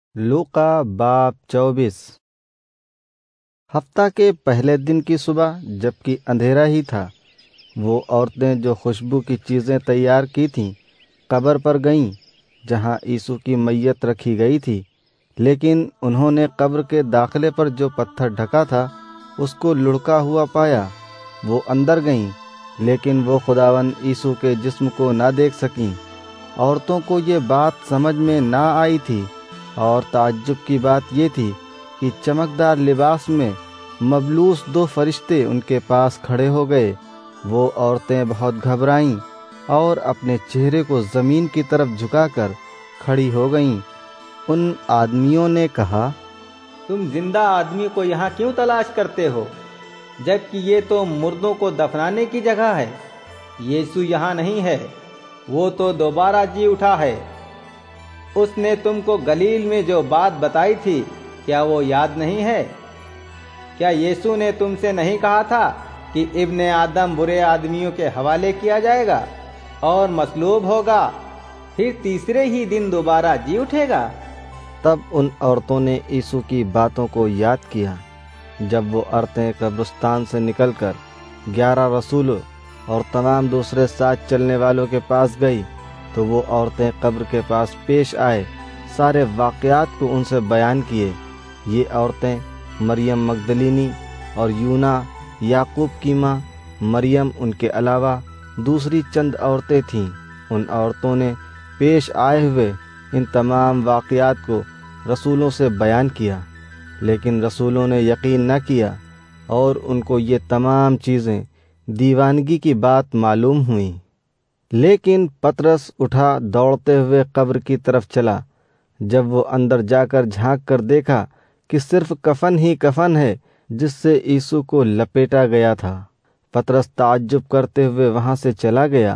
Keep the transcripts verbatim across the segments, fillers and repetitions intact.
لوقا باب چوبیس۔ ہفتہ کے پہلے دن کی صبح جبکہ اندھیرا ہی تھا، وہ عورتیں جو خوشبو کی چیزیں تیار کی تھیں قبر پر گئیں جہاں یسوع کی میت رکھی گئی تھی، لیکن انہوں نے قبر کے داخلے پر جو پتھر ڈھکا تھا اس کو لڑکا ہوا پایا۔ وہ اندر گئیں لیکن وہ خداوند یسوع کے جسم کو نہ دیکھ سکیں۔ عورتوں کو یہ بات سمجھ میں نہ آئی تھی، اور تعجب کی بات یہ تھی کہ چمکدار لباس میں مبلوس دو فرشتے ان کے پاس کھڑے ہو گئے۔ وہ عورتیں بہت گھبرائیں اور اپنے چہرے کو زمین کی طرف جھکا کر کھڑی ہو گئیں۔ ان آدمیوں نے کہا، تم زندہ آدمی کو یہاں کیوں تلاش کرتے ہو، جبکہ یہ تو مردوں کو دفنانے کی جگہ ہے؟ یسوع یہاں نہیں ہے، وہ تو دوبارہ جی اٹھا ہے۔ اس نے تم کو گلیل میں جو بات بتائی تھی، کیا وہ یاد نہیں ہے؟ کیا یسوع نے تم سے نہیں کہا تھا کہ ابن آدم برے آدمیوں کے حوالے کیا جائے گا اور مصلوب ہوگا، پھر تیسرے ہی دن دوبارہ جی اٹھے گا؟ تب ان عورتوں نے یسوع کی باتوں کو یاد کیا۔ جب وہ عورتیں قبرستان سے نکل کر گیارہ رسولوں اور تمام دوسرے ساتھ چلنے والوں کے پاس گئی تو وہ عورتیں قبر کے پاس پیش آئے، سارے واقعات کو ان سے بیان کیے۔ یہ عورتیں مریم مگدلینی اور یونا یعقوب کی ماں مریم، ان کے علاوہ دوسری چند عورتیں تھیں۔ ان عورتوں نے پیش آئے ہوئے ان تمام واقعات کو رسولوں سے بیان کیا، لیکن رسولوں نے یقین نہ کیا اور ان کو یہ تمام چیزیں دیوانگی کی بات معلوم ہوئیں۔ لیکن پطرس اٹھا دوڑتے ہوئے قبر کی طرف چلا۔ جب وہ اندر جا کر جھانک کر دیکھا کہ صرف کفن ہی کفن ہے جس سے یسوع کو لپیٹا گیا تھا، پطرس تعجب کرتے ہوئے وہاں سے چلا گیا۔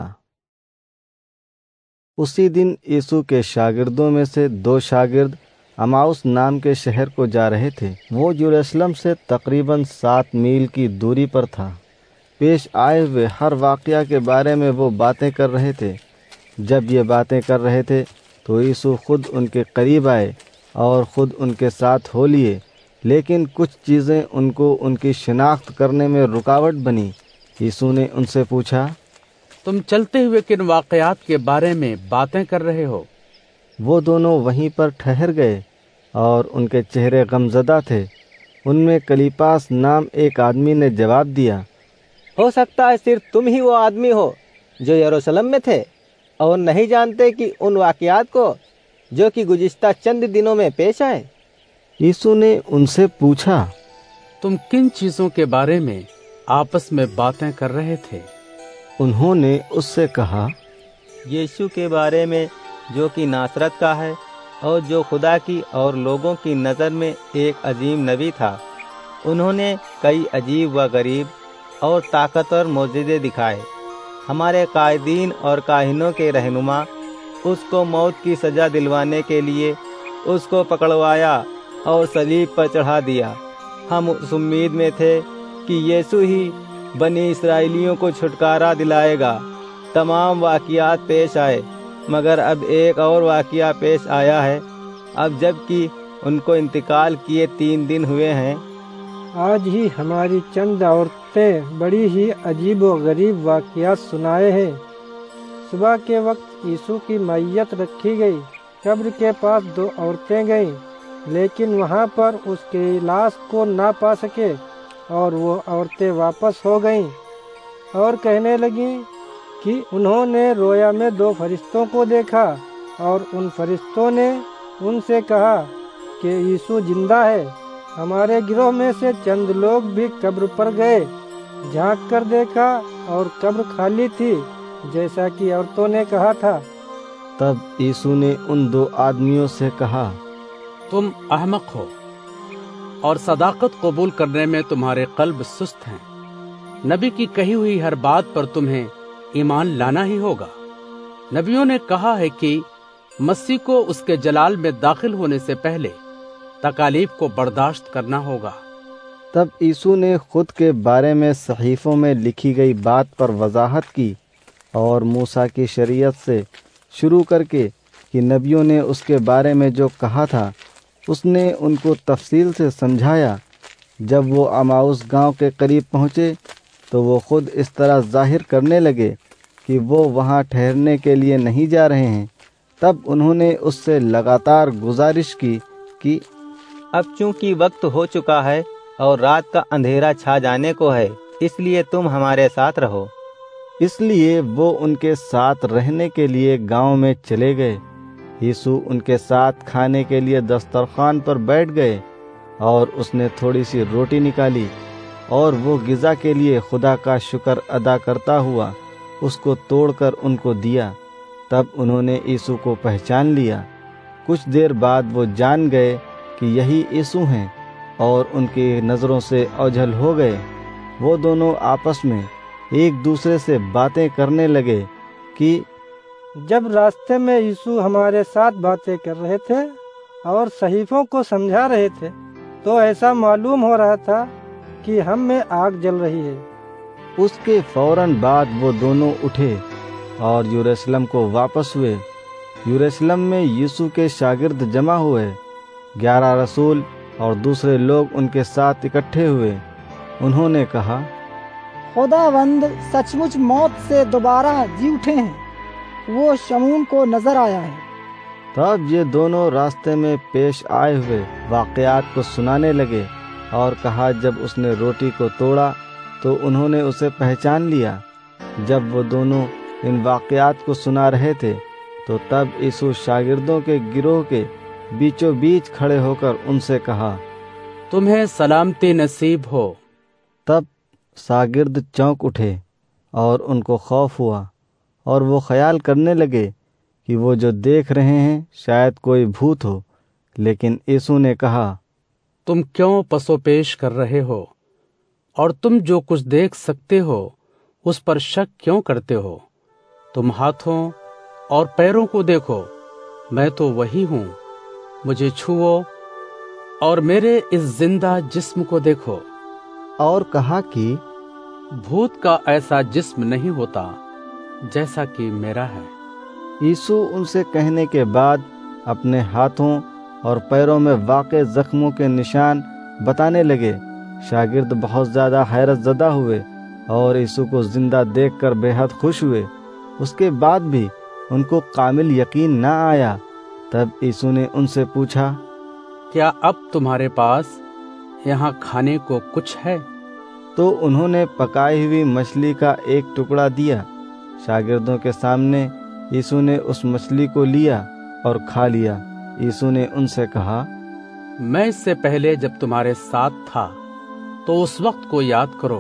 اسی دن یسوع کے شاگردوں میں سے دو شاگرد اماؤس نام کے شہر کو جا رہے تھے۔ وہ یروشلم سے تقریباً سات میل کی دوری پر تھا۔ پیش آئے ہوئے ہر واقعہ کے بارے میں وہ باتیں کر رہے تھے۔ جب یہ باتیں کر رہے تھے تو یسوع خود ان کے قریب آئے اور خود ان کے ساتھ ہو لیے، لیکن کچھ چیزیں ان کو ان کی شناخت کرنے میں رکاوٹ بنی۔ یسوع نے ان سے پوچھا، تم چلتے ہوئے کن واقعات کے بارے میں باتیں کر رہے ہو؟ وہ دونوں وہیں پر ٹھہر گئے اور ان کے چہرے غمزدہ تھے۔ ان میں کلیپاس نام ایک آدمی نے جواب دیا، ہو سکتا ہے صرف تم ہی وہ آدمی ہو جو یروشلم میں تھے اور نہیں جانتے کہ ان واقعات کو جو کہ گزشتہ چند دنوں میں پیش آئے۔ یسوع نے ان سے پوچھا، تم کن چیزوں کے بارے میں آپس میں باتیں کر رہے تھے؟ انہوں نے اس سے کہا، یسوع کے بارے میں جو کہ ناصرت کا ہے اور جو خدا کی اور لوگوں کی نظر میں ایک عظیم نبی تھا۔ انہوں نے کئی عجیب و غریب اور طاقتور معجزے دکھائے۔ ہمارے قائدین اور کاہنوں کے رہنما اس کو موت کی سزا دلوانے کے لیے اس کو پکڑوایا اور صلیب پر چڑھا دیا۔ ہم اس امید میں تھے کہ یسوع ہی بنی اسرائیلیوں کو چھٹکارا دلائے گا۔ تمام واقعات پیش آئے، مگر اب ایک اور واقعہ پیش آیا ہے۔ اب جب کہ ان کو انتقال کیے تین دن ہوئے ہیں، آج ہی ہماری چند عورتیں بڑی ہی عجیب و غریب واقعات سنائے ہیں۔ صبح کے وقت یسوع کی میت رکھی گئی۔ قبر کے پاس دو عورتیں گئیں، لیکن وہاں پر اس کے لاش کو نہ پا سکے، اور وہ عورتیں واپس ہو گئیں اور کہنے لگیں کہ انہوں نے رویا میں دو فرشتوں کو دیکھا، اور ان فرشتوں نے ان سے کہا کہ یسوع زندہ ہے۔ ہمارے گروہ میں سے چند لوگ بھی قبر پر گئے، جھانک کر دیکھا اور قبر خالی تھی جیسا کہ عورتوں نے کہا تھا۔ تب یسوع نے ان دو آدمیوں سے کہا، تم احمق ہو اور صداقت قبول کرنے میں تمہارے قلب سست ہیں۔ نبی کی کہی ہوئی ہر بات پر تمہیں ایمان لانا ہی ہوگا۔ نبیوں نے کہا ہے کہ مسیح کو اس کے جلال میں داخل ہونے سے پہلے تکالیف کو برداشت کرنا ہوگا۔ تب یسوع نے خود کے بارے میں صحیفوں میں لکھی گئی بات پر وضاحت کی، اور موسیٰ کی شریعت سے شروع کر کے کہ نبیوں نے اس کے بارے میں جو کہا تھا اس نے ان کو تفصیل سے سمجھایا۔ جب وہ اماؤس گاؤں کے قریب پہنچے تو وہ خود اس طرح ظاہر کرنے لگے کہ وہ وہاں ٹھہرنے کے لیے نہیں جا رہے ہیں۔ تب انہوں نے اس سے لگاتار گزارش کی کہ اب چونکہ وقت ہو چکا ہے اور رات کا اندھیرا چھا جانے کو ہے، اس لیے تم ہمارے ساتھ رہو۔ اس لیے وہ ان کے ساتھ رہنے کے لیے گاؤں میں چلے گئے۔ یسوع ان کے ساتھ کھانے کے لیے دسترخوان پر بیٹھ گئے، اور اس نے تھوڑی سی روٹی نکالی اور وہ غذا کے لیے خدا کا شکر ادا کرتا ہوا اس کو توڑ کر ان کو دیا۔ تب انہوں نے یسوع کو پہچان لیا۔ کچھ دیر بعد وہ جان گئے کہ یہی یسوع ہیں، اور ان کی نظروں سے اوجھل ہو گئے۔ وہ دونوں آپس میں ایک دوسرے سے باتیں کرنے لگے کہ جب راستے میں یسوع ہمارے ساتھ باتیں کر رہے تھے اور صحیفوں کو سمجھا رہے تھے تو ایسا معلوم ہو رہا تھا کہ ہم میں آگ جل رہی ہے۔ اس کے فوراً بعد وہ دونوں اٹھے اور یروشلم کو واپس ہوئے۔ یروشلم میں یسوع کے شاگرد جمع ہوئے۔ گیارہ رسول اور دوسرے لوگ ان کے ساتھ اکٹھے ہوئے۔ انہوں نے کہا، خداوند سچ مچ موت سے دوبارہ جی اٹھے ہیں، وہ شمعون کو نظر آیا ہے۔ تب یہ دونوں راستے میں پیش آئے ہوئے واقعات کو سنانے لگے اور کہا، جب اس نے روٹی کو توڑا تو انہوں نے اسے پہچان لیا۔ جب وہ دونوں ان واقعات کو سنا رہے تھے تو تب یسوع شاگردوں کے گروہ کے بیچوں بیچ کھڑے ہو کر ان سے کہا، تمہیں سلامتی نصیب ہو۔ تب شاگرد چونک اٹھے اور ان کو خوف ہوا، اور وہ خیال کرنے لگے کہ وہ جو دیکھ رہے ہیں شاید کوئی بھوت ہو۔ لیکن یسوع نے کہا، تم کیوں پسو پیش کر رہے ہو؟ اور تم جو کچھ دیکھ سکتے ہو اس پر شک کیوں کرتے ہو؟ تم ہاتھوں اور پیروں کو دیکھو، میں تو وہی ہوں، مجھے چھوؤ اور میرے اس زندہ جسم کو دیکھو۔ اور کہا کہ بھوت کا ایسا جسم نہیں ہوتا جیسا کہ میرا ہے۔ یسوع ان سے کہنے کے بعد اپنے ہاتھوں اور پیروں میں واقع زخموں کے نشان بتانے لگے۔ شاگرد بہت زیادہ حیرت زدہ ہوئے اور یسوع کو زندہ دیکھ کر بے حد خوش ہوئے۔ اس کے بعد بھی ان کو کامل یقین نہ آیا۔ تب یسوع نے ان سے پوچھا، کیا اب تمہارے پاس یہاں کھانے کو کچھ ہے؟ تو انہوں نے پکائی ہوئی مچھلی کا ایک ٹکڑا دیا۔ شاگردوں کے سامنے یسوع نے اس مچھلی کو لیا اور کھا لیا۔ یسوع نے ان سے کہا، میں اس سے پہلے جب تمہارے ساتھ تھا تو اس وقت کو یاد کرو،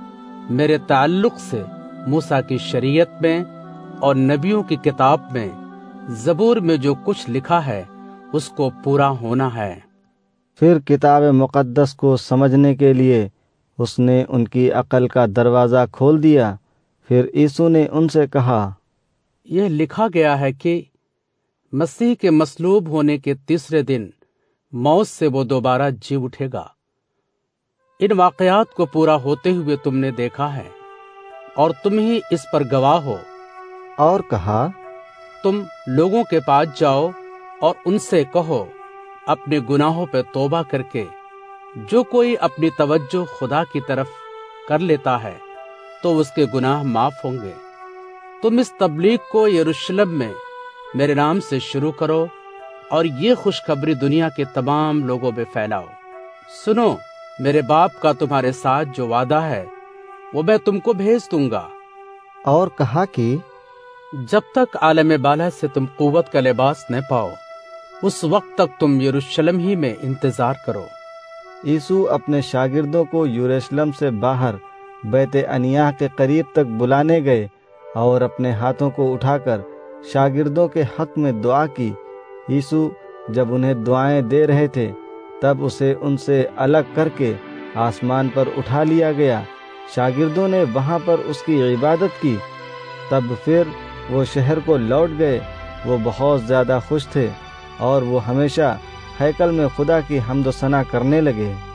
میرے تعلق سے موسیٰ کی شریعت میں اور نبیوں کی کتاب میں، زبور میں جو کچھ لکھا ہے اس کو پورا ہونا ہے۔ پھر کتاب مقدس کو سمجھنے کے لیے اس نے ان کی عقل کا دروازہ کھول دیا۔ پھر یسوع نے ان سے کہا، یہ لکھا گیا ہے کہ مسیح کے مصلوب ہونے کے تیسرے دن موت سے وہ دوبارہ جی اٹھے گا۔ ان واقعات کو پورا ہوتے ہوئے تم نے دیکھا ہے اور تم ہی اس پر گواہ ہو۔ اور کہا، تم لوگوں کے پاس جاؤ اور ان سے کہو، اپنے گناہوں پہ توبہ کر کے جو کوئی اپنی توجہ خدا کی طرف کر لیتا ہے تو اس کے گناہ معاف ہوں گے۔ تم اس تبلیغ کو یروشلم میں میرے نام سے شروع کرو اور یہ خوشخبری دنیا کے تمام لوگوں میں پھیلاؤ۔ سنو، میرے باپ کا تمہارے ساتھ جو وعدہ ہے وہ میں تم کو بھیج دوں گا۔ اور کہا کہ جب تک عالم بالا سے تم قوت کا لباس نہ پاؤ، اس وقت تک تم یروشلم ہی میں انتظار کرو۔ یسوع اپنے شاگردوں کو یروشلم سے باہر بیت عنیاہ کے قریب تک بلانے گئے اور اپنے ہاتھوں کو اٹھا کر شاگردوں کے حق میں دعا کی۔ یسوع جب انہیں دعائیں دے رہے تھے تب اسے ان سے الگ کر کے آسمان پر اٹھا لیا گیا۔ شاگردوں نے وہاں پر اس کی عبادت کی۔ تب پھر وہ شہر کو لوٹ گئے۔ وہ بہت زیادہ خوش تھے اور وہ ہمیشہ ہیکل میں خدا کی حمد و ثنا کرنے لگے۔